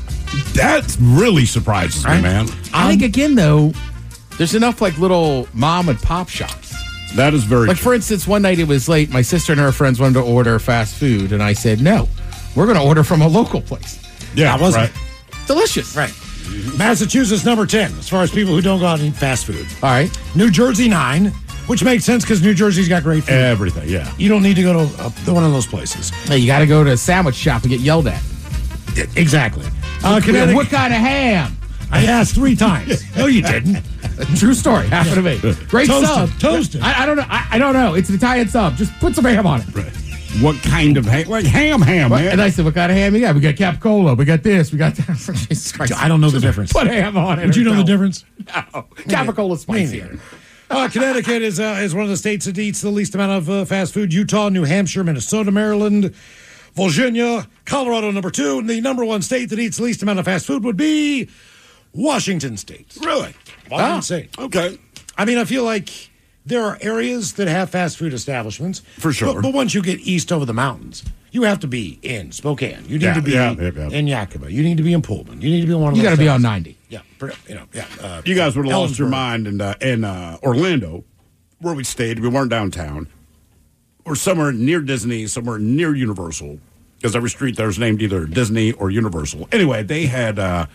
That really surprises Right? me, man. I think, again, though, there's enough like little mom and pop shops. That is very Like, true. for instance, one night it was late. My sister and her friends wanted to order fast food, and I said, no, we're going to order from a local place. Yeah, I wasn't. right. Delicious. Right. Massachusetts, number ten, as far as people who don't go out and eat fast food. All right. New Jersey, nine, which makes sense because New Jersey's got great food. Everything, yeah. You don't need to go to uh, one of those places. Hey, you got to go to a sandwich shop and get yelled at. Exactly. Uh, What, Connecticut, what kind of ham? I asked three times. No, you didn't. True story. Happened to me. Great Toasted, sub. toasted. I, I don't know. I, I don't know. It's an Italian sub. Just put some ham on it. Right. What kind of ham? Like ham, ham, What- man. And I said, what kind of ham you got? We got Capicola. We got this. We got that. Jesus Christ. I don't know the difference. Put ham on it. Would you or know no. the difference? No. Capicola's spicier. Uh, Connecticut is uh, is one of the states that eats the least amount of uh, fast food. Utah, New Hampshire, Minnesota, Maryland, Virginia, Colorado, number two. And the number one state that eats the least amount of fast food would be Washington State. Really? Washington Ah. State. Okay. I mean, I feel like there are areas that have fast food establishments. For sure. But, but once you get east over the mountains, you have to be in Spokane. You need Yeah, to be yeah, yeah, yeah. in Yakima. You need to be in Pullman. You need to be in one of You those got to be towns. on ninety. Yeah. per- You know, yeah. Uh, You guys would have lost your Ellensburg. mind in, uh, in uh, Orlando, where we stayed. We weren't downtown. We're somewhere near Disney, somewhere near Universal, because every street there is named either Disney or Universal. Anyway, they had uh,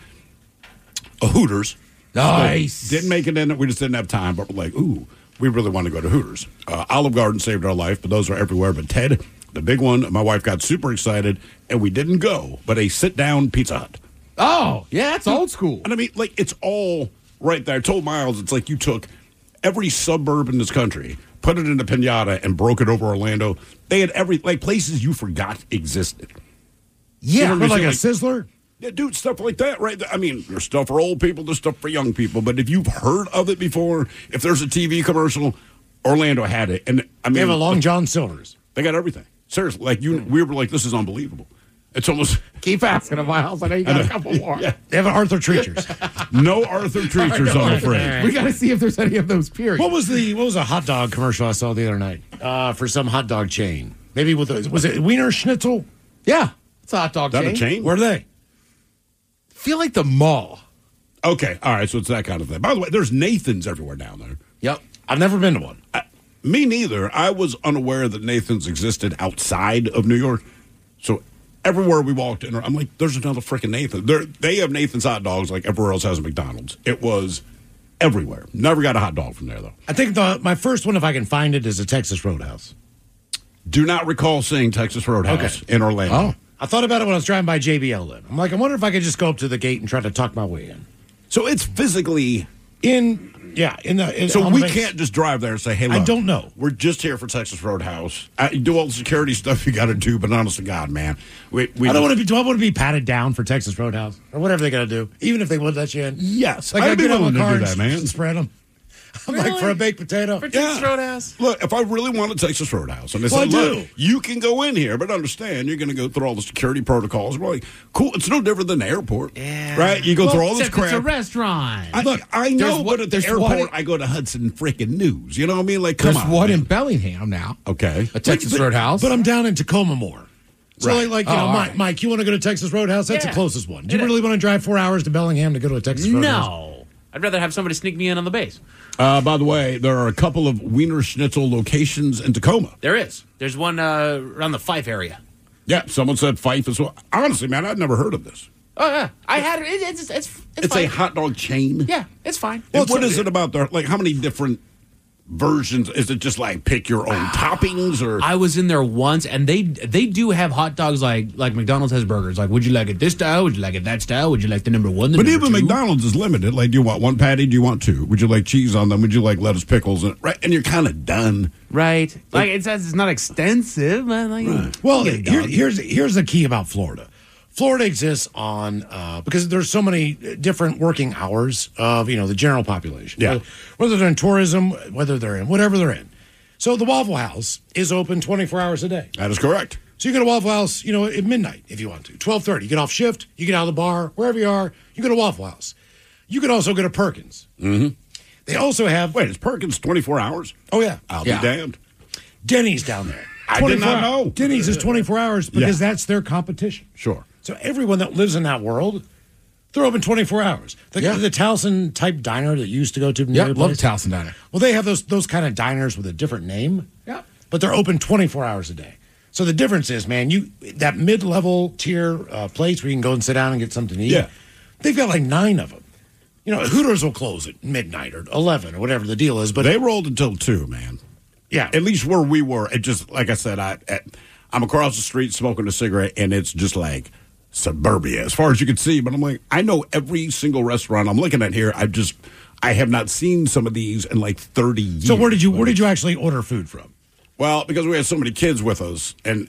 a Hooters. Nice. Didn't make it in. We just didn't have time, but we're like, ooh, we really want to go to Hooters. Uh, Olive Garden saved our life, but those are everywhere. But Ted, the big one, my wife got super excited, and we didn't go, but a sit-down Pizza Hut. Oh, yeah, that's old school. And I mean, like, it's all right there. I told Miles, it's like you took every suburb in this country, put it in a pinata, and broke it over Orlando. They had every, like, places you forgot existed. Yeah, You know what but I'm like a saying? Sizzler. Yeah, dude, stuff like that, right? I mean, there's stuff for old people, there's stuff for young people. But if you've heard of it before, if there's a T V commercial, Orlando had it. And I mean, They have a Long John Silver's. They got everything. Seriously, like you, we were like, this is unbelievable. It's almost Keep asking him, Miles. I know you got a couple more. yeah. They have an Arthur Treacher's. No Arthur Treacher's, I'm afraid. We got to see if there's any of those periods. What was the what was a hot dog commercial I saw the other night uh, for some hot dog chain? Maybe with a, was it Wiener Schnitzel? Yeah, it's a hot dog Is that chain. a chain? Where are they? Feel like the mall. Okay, all right, so it's that kind of thing. By the way, there's Nathan's everywhere down there. Yep. I've never been to one. I, me neither. I was unaware that Nathan's existed outside of New York. So everywhere we walked in, I'm like, there's another freaking Nathan. They're, they have Nathan's hot dogs like everywhere else has a McDonald's. It was everywhere. Never got a hot dog from there, though. I think the my first one, if I can find it, is a Texas Roadhouse. Do not recall seeing Texas Roadhouse Okay. in Orlando. Oh. I thought about it when I was driving by J B L then. I'm like, I wonder if I could just go up to the gate and try to talk my way in. So it's physically... In, yeah, in the... In, So on the we base. can't just drive there and say, hey, I look, don't know. We're just here for Texas Roadhouse. Uh, you do all the security stuff you got to do, but honest to God, man. We, we I don't want to be. Do I want to be patted down for Texas Roadhouse or whatever they got to do? Even if they would let you in. Yes, like I'd I be get on willing my to car do and that, man. s- spread them. I'm like for a baked potato. For Texas Roadhouse. Look, if I really want a Texas Roadhouse, and they Well, said, I look, do. you can go in here, but understand you're going to go through all the security protocols. We're like, cool, it's no different than the airport. Yeah. Right? You go Well, through all this except it's crap. a restaurant. I, look, I know, there's but one- at the there's airport, one- I go to Hudson freaking News. You know what I mean? Like, come There's on. one man. in Bellingham now. Okay. A Texas But- Roadhouse. But I'm down in Tacoma more. So Right. like, like you Oh, know, all Mike, right. Mike, you want to go to Texas Roadhouse? That's Yeah. the closest one. Do you It- really want to drive four hours to Bellingham to go to a Texas Roadhouse? No. I'd rather have somebody sneak me in on the base. Uh, by the way, there are a couple of Wiener Schnitzel locations in Tacoma. There is. There's one uh, around the Fife area. Yeah, someone said Fife as well. Honestly, man, I'd never heard of this. Oh, yeah. I had it. it it's, it's, it's, It's fine. a hot dog chain? Yeah, it's fine. And what is it about there? Like, how many different versions? Is it just like pick your own toppings? Or I was in there once, and they they do have hot dogs like like McDonald's has burgers. Like, would you like it this style? Would you like it that style? Would you like the number one? The But number even two? McDonald's is limited. Like, do you want one patty? Do you want two? Would you like cheese on them? Would you like lettuce, pickles? And, right, and you're kind of done. Right. Like, it says it's not extensive, but like, Well, you get a here, dog. here's here's the key about Florida. Florida exists on uh, because there's so many different working hours of you know the general population. Yeah. Whether, whether they're in tourism, whether they're in whatever they're in. So the Waffle House is open twenty-four hours a day. That is correct. So you go to Waffle House, you know, at midnight if you want to. twelve thirty, you get off shift, you get out of the bar, wherever you are, you go to Waffle House. You could also go to Perkins. Mm-hmm. They also have. Wait, is Perkins twenty-four hours? Oh yeah, I'll yeah. be damned. Denny's down there. I did not twenty-four know. Denny's is twenty-four hours because Yeah. that's their competition. Sure. So everyone that lives in that world, they're open twenty-four hours. The, Yeah. the Towson type diner that you used to go to. Yeah, near your love place. Towson Diner. Well, they have those those kind of diners with a different name. Yeah. But they're open twenty-four hours a day. So the difference is, man, you that mid-level tier uh, place where you can go and sit down and get something to eat. Yeah. They've got like nine of them. You know, Hooters will close at midnight or eleven or whatever the deal is. But They rolled until two, man. yeah, At least where we were, it just like I said, I at, I'm across the street smoking a cigarette, and it's just like suburbia as far as you can see. But I'm like, I know every single restaurant I'm looking at here. I just I have not seen some of these in like thirty years. So where did you where did you actually order food from? Well, because we had so many kids with us, and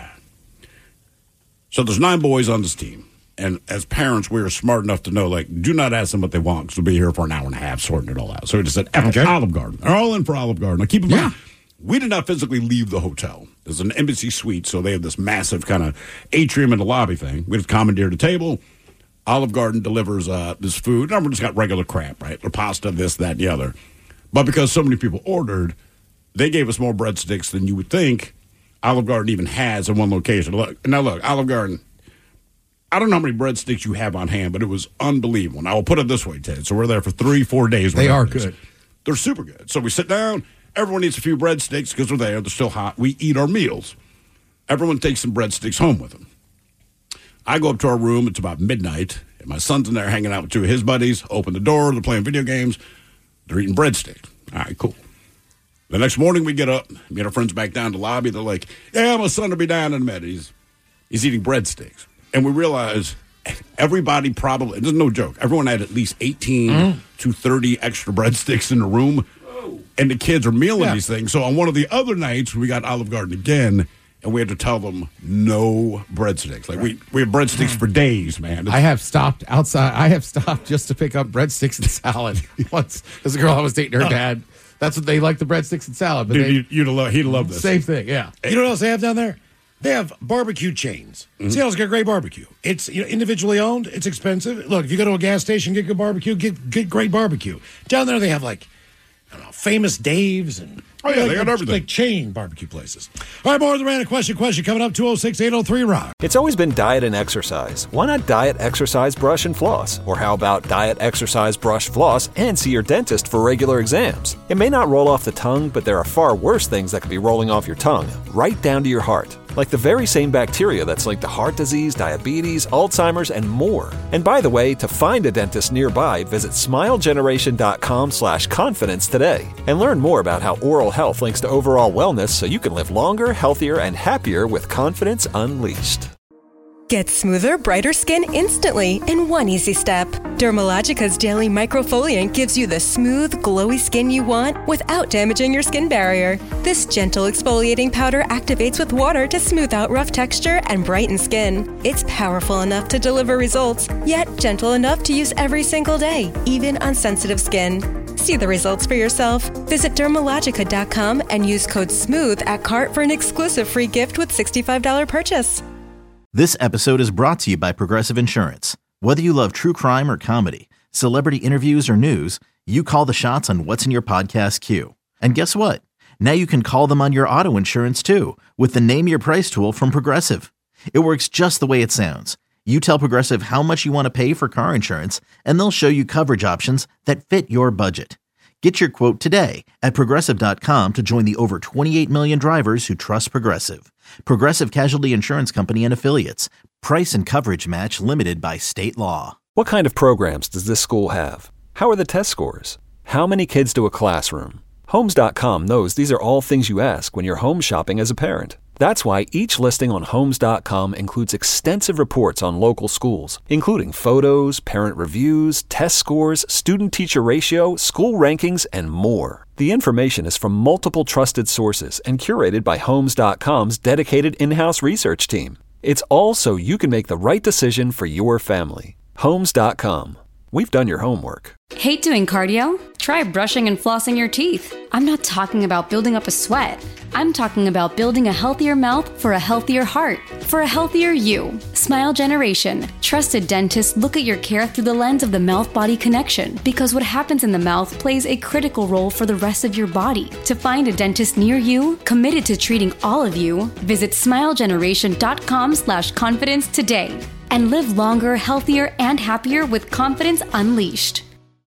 so there's nine boys on this team. And as parents, we were smart enough to know, like, do not ask them what they want because we'll be here for an hour and a half sorting it all out. So we just said, okay. Olive Garden. They're all in for Olive Garden. Now, keep in mind, we did not physically leave the hotel. There's an embassy suite, so they have this massive kind of atrium in the lobby thing. We just commandeered a table. Olive Garden delivers uh, this food. And we just got regular crap, right? The pasta, this, that, and the other. But because so many people ordered, they gave us more breadsticks than you would think Olive Garden even has in one location. Look, now, look, Olive Garden, I don't know how many breadsticks you have on hand, but it was unbelievable. And I will put it this way, Ted. So we're there for three, four days. They whatever are it is. good. They're super good. So we sit down. Everyone eats a few breadsticks because we're there. They're still hot. We eat our meals. Everyone takes some breadsticks home with them. I go up to our room. It's about midnight. And my son's in there hanging out with two of his buddies. Open the door. They're playing video games. They're eating breadsticks. All right, cool. The next morning we get up, get our friends back down to the lobby. They're like, yeah, my son will be down in a minute. He's, he's eating breadsticks. And we realize everybody probably, this is no joke, everyone had at least eighteen mm-hmm. to thirty extra breadsticks in the room. Whoa. And the kids are mealing yeah. these things. So on one of the other nights, we got Olive Garden again, and we had to tell them no breadsticks. Like, right. we, we have breadsticks for days, man. It's, I have stopped outside. I have stopped just to pick up breadsticks and salad. Once, there's a girl I was dating, her dad. That's what they like, the breadsticks and salad. But Dude, they, you'd, you'd love, he'd love this. Same thing, yeah. You know what else they have down there? They have barbecue chains. Mm-hmm. Seattle's got great barbecue. It's you know, individually owned. It's expensive. Look, if you go to a gas station, get good barbecue, get, get great barbecue. Down there, they have like, I don't know, Famous Dave's and oh yeah, like, they got everything. Like chain barbecue places. All right, more of the random question. Question coming up two oh six, eight oh three Rock. It's always been diet and exercise. Why not diet, exercise, brush, and floss? Or how about diet, exercise, brush, floss, and see your dentist for regular exams? It may not roll off the tongue, but there are far worse things that could be rolling off your tongue, right down to your heart. Like the very same bacteria that's linked to heart disease, diabetes, Alzheimer's, and more. And by the way, to find a dentist nearby, visit smilegeneration.com slash confidence today. And learn more about how oral health links to overall wellness so you can live longer, healthier, and happier with confidence unleashed. Get smoother, brighter skin instantly in one easy step. Dermalogica's Daily Microfoliant gives you the smooth, glowy skin you want without damaging your skin barrier. This gentle exfoliating powder activates with water to smooth out rough texture and brighten skin. It's powerful enough to deliver results, yet gentle enough to use every single day, even on sensitive skin. See the results for yourself. Visit dermalogica dot com and use code SMOOTH at cart for an exclusive free gift with sixty-five dollars purchase. This episode is brought to you by Progressive Insurance. Whether you love true crime or comedy, celebrity interviews or news, you call the shots on what's in your podcast queue. And guess what? Now you can call them on your auto insurance too with the Name Your Price tool from Progressive. It works just the way it sounds. You tell Progressive how much you want to pay for car insurance, and they'll show you coverage options that fit your budget. Get your quote today at Progressive dot com to join the over twenty-eight million drivers who trust Progressive. Progressive Casualty Insurance Company and Affiliates. Price and coverage match limited by state law. What kind of programs does this school have? How are the test scores? How many kids do a classroom? Homes dot com knows these are all things you ask when you're home shopping as a parent. That's why each listing on Homes dot com includes extensive reports on local schools, including photos, parent reviews, test scores, student-teacher ratio, school rankings, and more. The information is from multiple trusted sources and curated by Homes dot com's dedicated in-house research team. It's all so you can make the right decision for your family. Homes dot com. We've done your homework. Hate doing cardio? Try brushing and flossing your teeth. I'm not talking about building up a sweat. I'm talking about building a healthier mouth for a healthier heart, for a healthier you. Smile Generation. Trusted dentists look at your care through the lens of the mouth-body connection, because what happens in the mouth plays a critical role for the rest of your body. To find a dentist near you, committed to treating all of you, visit smile generation dot com slash confidence today. And live longer, healthier, and happier with confidence unleashed.